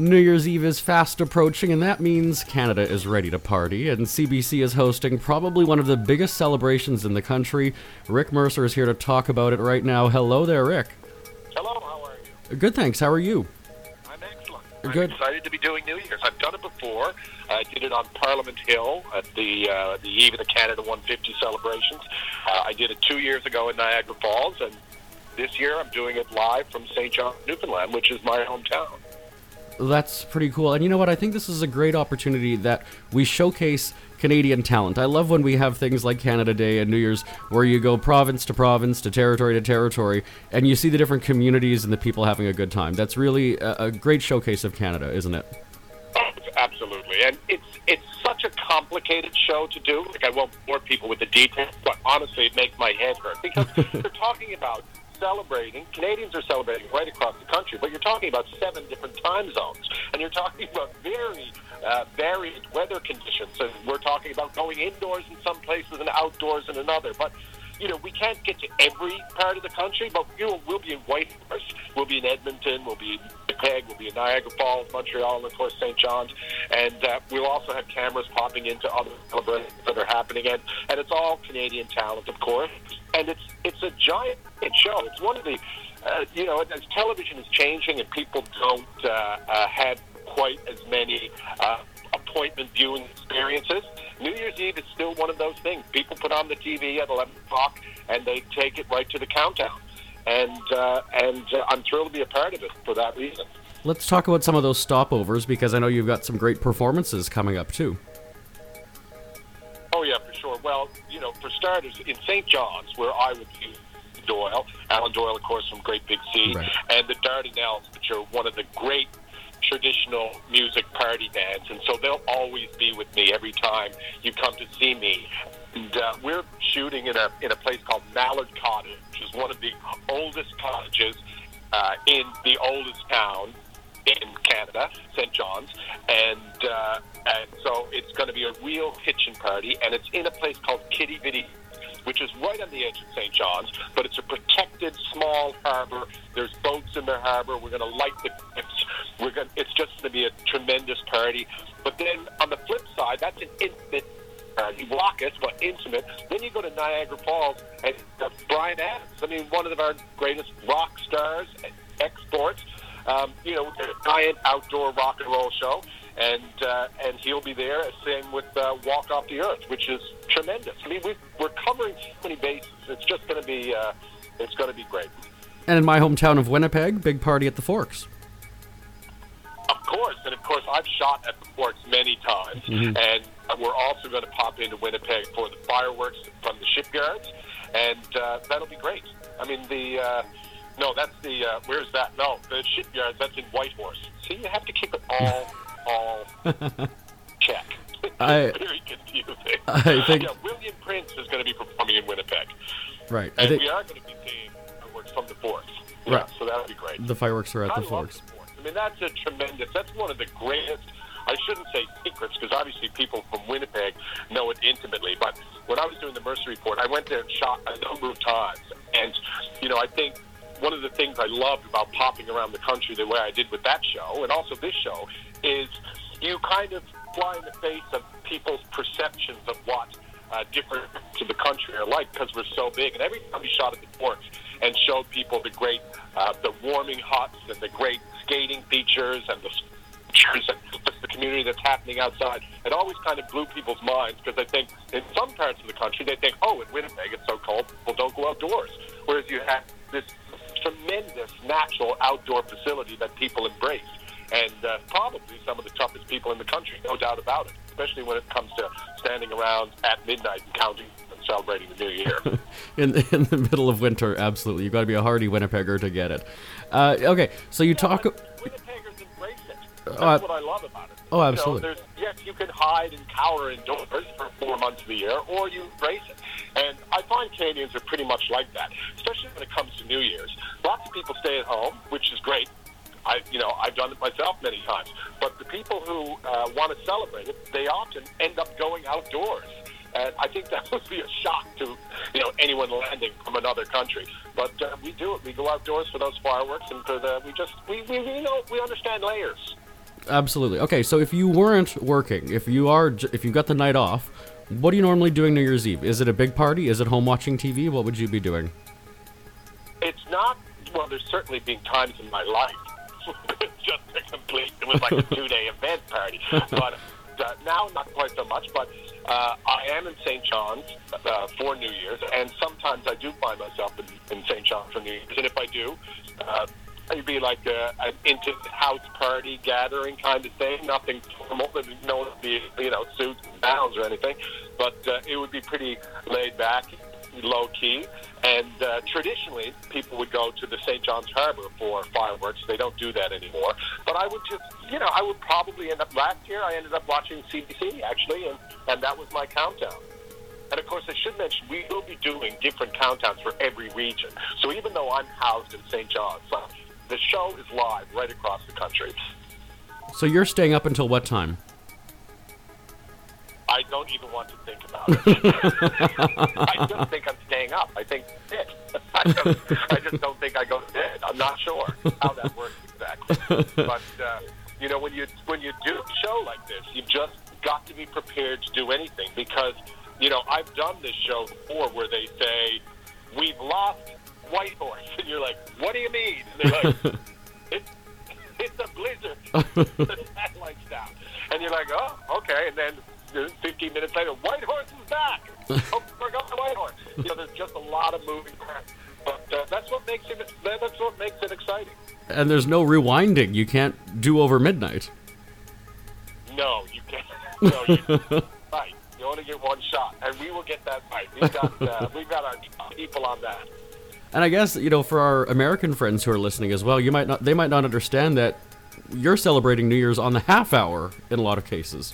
New Year's Eve is fast approaching, and that means Canada is ready to party, and CBC is hosting probably one of the biggest celebrations in the country. Rick Mercer is here to talk about it right now. Hello there, Rick. Hello, how are you? Good, thanks. How are you? I'm excellent. Good. I'm excited to be doing New Year's. I've done it before. I did it on Parliament Hill at the eve of the Canada 150 celebrations. I did it 2 years ago in Niagara Falls, and this year I'm doing it live from St. John, Newfoundland, which is my hometown. That's pretty cool. And you know what? I think this is a great opportunity that we showcase Canadian talent. I love when we have things like Canada Day and New Year's where you go province to province, to territory, and you see the different communities and the people having a good time. That's really a great showcase of Canada, isn't it? Absolutely. And it's such a complicated show to do. Like, I won't bore people with the details, but honestly, it makes my head hurt because you're talking about celebrating. Canadians are celebrating right across the country, but you're talking about 7 different time zones, and you're talking about very varied weather conditions. And we're talking about going indoors in some places and outdoors in another. But you know, we can't get to every part of the country, but we'll be in Whitehorse, we'll be in Edmonton, we'll be in Winnipeg, we'll be in Niagara Falls, Montreal, and of course St. John's. And we'll also have cameras popping into other celebrations that are happening, and it's all Canadian talent, of course. And it's a giant show. It's one of the, as television is changing and people don't have quite as many appointment viewing experiences, New Year's Eve is still one of those things. People put on the TV at 11 o'clock and they take it right to the countdown. And I'm thrilled to be a part of it for that reason. Let's talk about some of those stopovers, because I know you've got some great performances coming up too. Oh, yeah, for sure. Well, for starters, in St. John's, where I would be Doyle, Alan Doyle, of course, from Great Big Sea, right, and the Dardanelles, which are one of the great traditional music party bands, and so they'll always be with me every time you come to see me. And we're shooting in a place called Mallard Cottage, which is one of the oldest cottages in the oldest town in Canada, St. John's, and so it's going to be a real kitchen party, and it's in a place called Kitty Vitty, which is right on the edge of St. John's, but it's a protected small harbor. There's boats in the harbor. We're going to light the cliffs. It's just going to be a tremendous party. But then on the flip side, that's an intimate party, raucous but intimate. Then you go to Niagara Falls and Bryan Adams. I mean, one of our greatest rock stars, exports. A giant outdoor rock and roll show. And he'll be there, same with Walk Off the Earth, which is tremendous. I mean, we're covering so many bases. It's just going to be great. And in my hometown of Winnipeg, big party at the Forks. Of course, I've shot at the Forks many times, and we're also going to pop into Winnipeg for the fireworks from the shipyards, and that'll be great. I mean, where's that? No, the shipyards, that's in Whitehorse. See, you have to keep it all check. Very confusing. I think William Prince is going to be performing in Winnipeg. Right. And we are going to be seeing fireworks from the Forks. Yeah, right. So that'll be great. The fireworks are at the Forks. I mean, that's one of the greatest, I shouldn't say secrets, because obviously people from Winnipeg know it intimately, but when I was doing the Mercer Report, I went there and shot a number of times. And, I think one of the things I loved about popping around the country the way I did with that show, and also this show, is you kind of fly in the face of people's perceptions of what different parts of the country are like, because we're so big. And every time we shot at the Forks and showed people the great, the warming huts and the great skating features and the features and the community that's happening outside, it always kind of blew people's minds, because I think in some parts of the country they think, oh, in Winnipeg it's so cold, people don't go outdoors. Whereas you have this tremendous natural outdoor facility that people embrace. And probably some of the toughest people in the country, no doubt about it, especially when it comes to standing around at midnight and counting and celebrating the New Year. in the middle of winter, absolutely. You've got to be a hardy Winnipegger to get it. Okay, so you talk... Winnipeggers embrace it. That's what I love about it. Oh, absolutely. Yes, you can hide and cower indoors for 4 months of the year, or you embrace it. And I find Canadians are pretty much like that, especially when it comes to New Year's. Lots of people stay at home, which is great. I've done it myself many times. But the people who want to celebrate it, they often end up going outdoors. And I think that would be a shock to anyone landing from another country. But we do it. We go outdoors for those fireworks, and for we understand layers. Absolutely. Okay, so if you weren't working, if you got the night off, what are you normally doing New Year's Eve? Is it a big party? Is it home watching TV? What would you be doing? It's not, well, there's certainly been times in my life just to complete, it was like a 2-day event party. But now, not quite so much, but I am in St. John's for New Year's, and sometimes I do find myself in St. John's for New Year's. And if I do, it'd be like an inter-house party gathering kind of thing. Nothing formal, no suits and gowns or anything, but it would be pretty laid back, low key. And traditionally, people would go to the St. John's Harbor for fireworks. They don't do that anymore. But I would just, I would probably end up, last year I ended up watching CBC, actually, and that was my countdown. And of course, I should mention, we will be doing different countdowns for every region. So even though I'm housed in St. John's, the show is live right across the country. So you're staying up until what time? I don't even want to think about it. I just think I'm staying up. I think it. I just don't think I go to bed. I'm not sure how that works exactly. But when you do a show like this, you've just got to be prepared to do anything, because I've done this show before where they say, "We've lost Whitehorse," and you're like, "What do you mean?" And they're like, it's a blizzard. The satellite's down. And you're like, "Oh, okay." And then 15 minutes later, Whitehorse is back. Oh, forgot the Whitehorse. There's just a lot of moving parts. But that's what makes it exciting. And there's no rewinding. You can't do over midnight. No, you can't. No, you right. You only get one shot, and we will get that right. We've got our people on that. And I guess for our American friends who are listening as well, they might not understand that you're celebrating New Year's on the half hour in a lot of cases.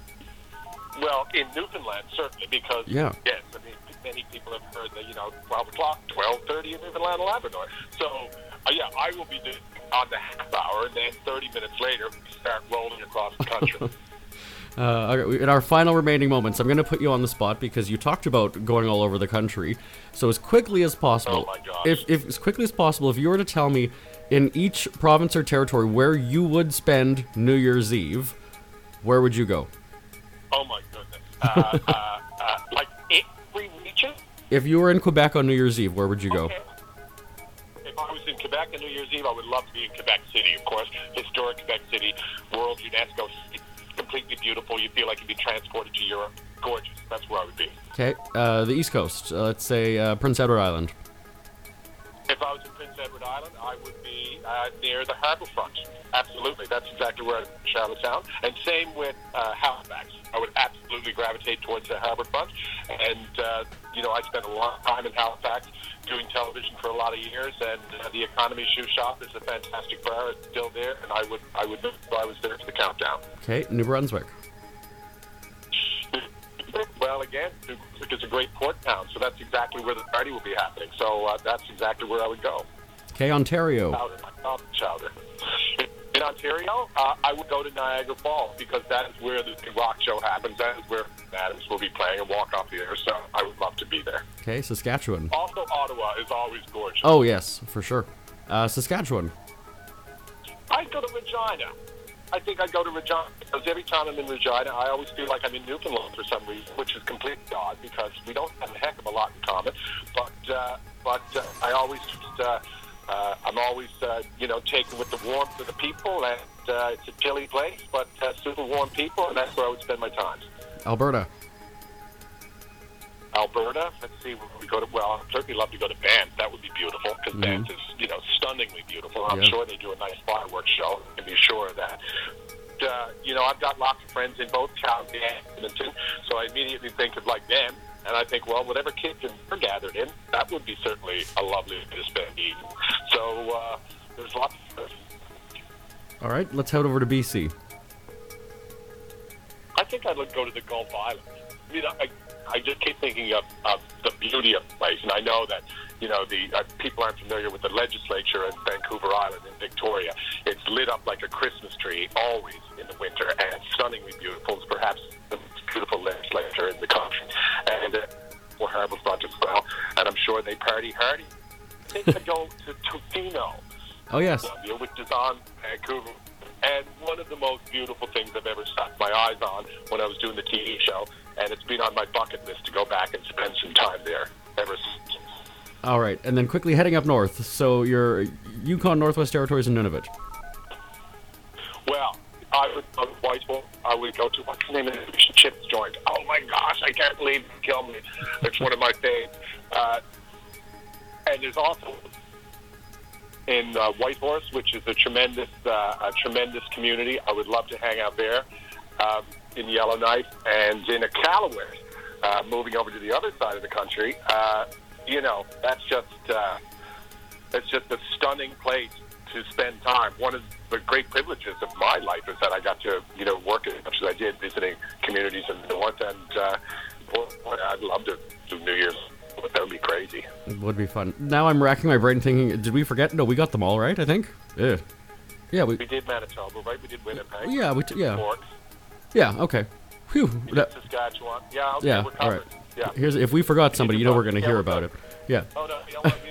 Well, in Newfoundland, certainly, because, yes, I mean, many people have heard that, 12 o'clock, 12:30 in Newfoundland and Labrador. So, I will be doing on the half hour, and then 30 minutes later, we start rolling across the country. Okay, in our final remaining moments, I'm going to put you on the spot because you talked about going all over the country. So as quickly as possible, oh my gosh. if as quickly as possible, if you were to tell me in each province or territory where you would spend New Year's Eve, where would you go? Oh my goodness. Like every region? If you were in Quebec on New Year's Eve, where would you go? Okay. If I was in Quebec on New Year's Eve, I would love to be in Quebec City, of course. Historic Quebec City, World UNESCO, completely beautiful. You feel like you'd be transported to Europe. Gorgeous. That's where I would be. Okay. The East Coast. Let's say Prince Edward Island. If I was in Prince Edward Island, I would be near the harbour front. Absolutely. That's exactly where I was in Charlottetown. And same with Halifax. I would absolutely gravitate towards the harbour front. And, I spent a long time in Halifax doing television for a lot of years, and the Economy Shoe Shop is a fantastic bar. It's still there, and I was there for the countdown. Okay, New Brunswick. Well, again, New Brunswick is a great port town, so that's exactly where the party will be happening. So that's exactly where I would go. Okay, Ontario. Chowder. In Ontario, I would go to Niagara Falls because that is where the rock show happens. That is where Adams will be playing and walk off the air. So I would love to be there. Okay, Saskatchewan. Also, Ottawa is always gorgeous. Oh, yes, for sure. Saskatchewan. I'd go to Regina. I think I'd go to Regina because every time I'm in Regina, I always feel like I'm in Newfoundland for some reason, which is completely odd because we don't have a heck of a lot in common. But I always just... I'm always, taken with the warmth of the people, and it's a chilly place, but super warm people, and that's where I would spend my time. Alberta. Let's see where we go to. Well, I'd certainly love to go to Banff. That would be beautiful, because Banff is, stunningly beautiful. I'm sure they do a nice fireworks show. I can be sure of that. I've got lots of friends in both Calgary and Edmonton, so I immediately think of them. And I think, well, whatever kitchen we're gathered in, that would be certainly a lovely way to spend eating. So there's lots of... All right, let's head over to BC. I think I'd go to the Gulf Islands. I mean, I just keep thinking of the beauty of the place. And I know that, the people aren't familiar with the legislature in Vancouver Island in Victoria. It's lit up like a Christmas tree always in the winter, and it's stunningly beautiful. It's perhaps the most beautiful legislature in the country. And for Harbourfront as well. And I'm sure they party hardy. I think I'd go to Tofino. Oh, yes. Which is on Vancouver and one of the most beautiful things I've ever set my eyes on when I was doing the TV show, and it's been on my bucket list to go back and spend some time there ever since. All right, and then quickly heading up north. So you're Yukon, Northwest Territories, and Nunavut. Well, I would go to Whitehall. I would go to, what's the name of the fish and chips joint? Oh my gosh, I can't believe it killed me. It's one of my faves. And there's also in Whitehorse, which is a tremendous community. I would love to hang out there in Yellowknife, and in Iqaluit, moving over to the other side of the country. That's just a stunning place to spend time. One of the great privileges of my life is that I got to, work as much as I did visiting communities in the north, and I'd love to do New Year's. That would be crazy. It would be fun. Now I'm racking my brain thinking, did we forget? No, we got them all right, I think. Yeah, we did Manitoba, right? We did Winnipeg. Yeah, Cork. Yeah, okay. Whew. We did Saskatchewan. Yeah, okay, yeah, we're covered. all right. Yeah. If we forgot somebody, we're going to hear about it. Yeah. Oh, no, you don't want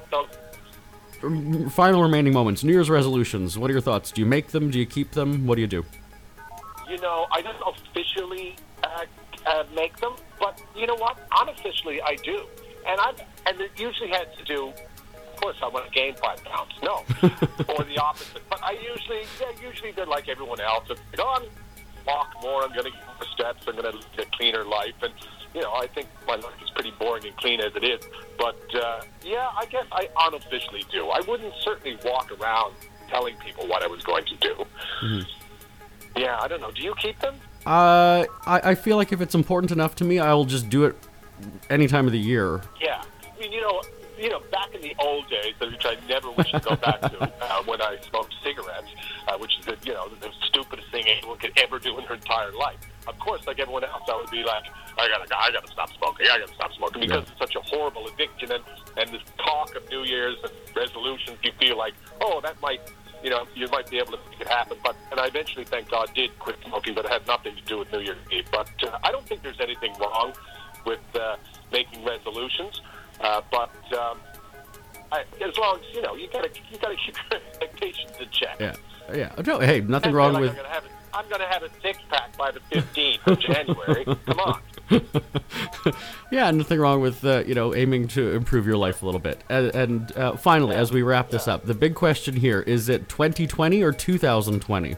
to. Final remaining moments. New Year's resolutions. What are your thoughts? Do you make them? Do you keep them? What do you do? I don't officially make them, but you know what? Unofficially, I do. And it usually has to do, of course, I want to gain 5 pounds. No. Or the opposite. But usually they're like everyone else. I'm going to walk more. I'm going to get more steps. I'm going to live a cleaner life. And, I think my life is pretty boring and clean as it is. But, I guess I unofficially do. I wouldn't certainly walk around telling people what I was going to do. Mm-hmm. Yeah, I don't know. Do you keep them? I feel like if it's important enough to me, I will just do it any time of the year. Yeah. I mean, back in the old days, which I never wish to go back to, when I smoked cigarettes, which is the stupidest thing anyone could ever do in their entire life. Of course, like everyone else, I would be like, I gotta stop smoking. I gotta stop smoking because it's such a horrible addiction. And this talk of New Year's and resolutions, you feel like, that might, you might be able to make it happen. And I eventually, thank God, did quit smoking, but it had nothing to do with New Year's Eve. But I don't think there's anything wrong with making resolutions. But as long as you gotta keep your expectations in check. Yeah. No, hey, nothing wrong with. I'm gonna have a 6-pack by the 15th of January. Come on. Yeah, nothing wrong with aiming to improve your life a little bit. And finally, as we wrap this up, the big question here is: it 2020 or 2020?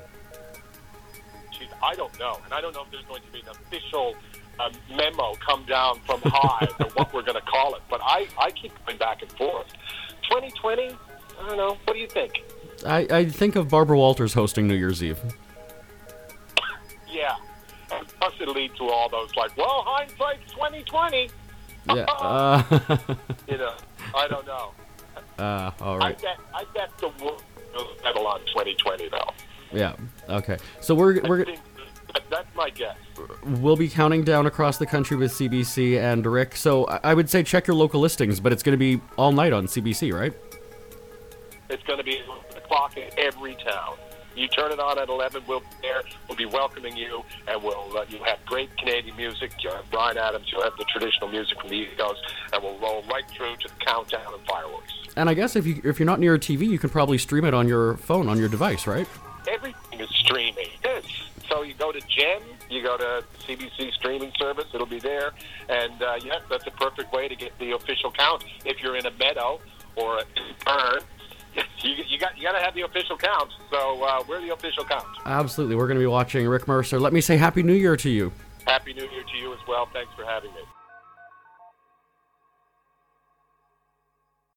I don't know, and I don't know if there's going to be an official memo come down from high or what we're going to call it. But I keep going back and forth. 2020? I don't know. What do you think? I think of Barbara Walters hosting New Year's Eve. Yeah. And plus it'll lead to all those hindsight's 2020. Yeah. I don't know. All right. I bet the world will settle on 2020 though. Yeah. Okay. So we're that's my guess. We'll be counting down across the country with CBC and Rick. So I would say check your local listings, but it's going to be all night on CBC, right? It's going to be 11 o'clock in every town. You turn it on at 11, we'll be there. We'll be welcoming you, and you'll have great Canadian music. You'll have Bryan Adams. You'll have the traditional music from the East Coast, and we'll roll right through to the countdown and fireworks. And I guess if you're not near a TV, you can probably stream it on your phone, on your device, right? Everything is streaming. Yes. So you go to GEM, you go to CBC streaming service, it'll be there. And, yes, that's a perfect way to get the official count. If you're in a meadow or a burn, you got to have the official count. So we're the official count. Absolutely. We're going to be watching Rick Mercer. Let me say Happy New Year to you. Happy New Year to you as well. Thanks for having me.